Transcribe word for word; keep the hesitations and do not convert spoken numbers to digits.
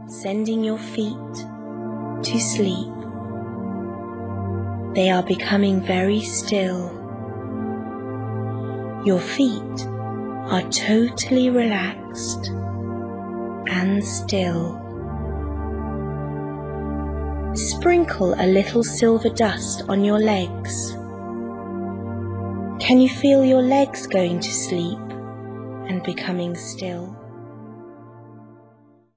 sending your feet to sleep. They are becoming very still. Your feet are totally relaxed and still. Sprinkle a little silver dust on your legs. Can you feel your legs going to sleep and becoming still?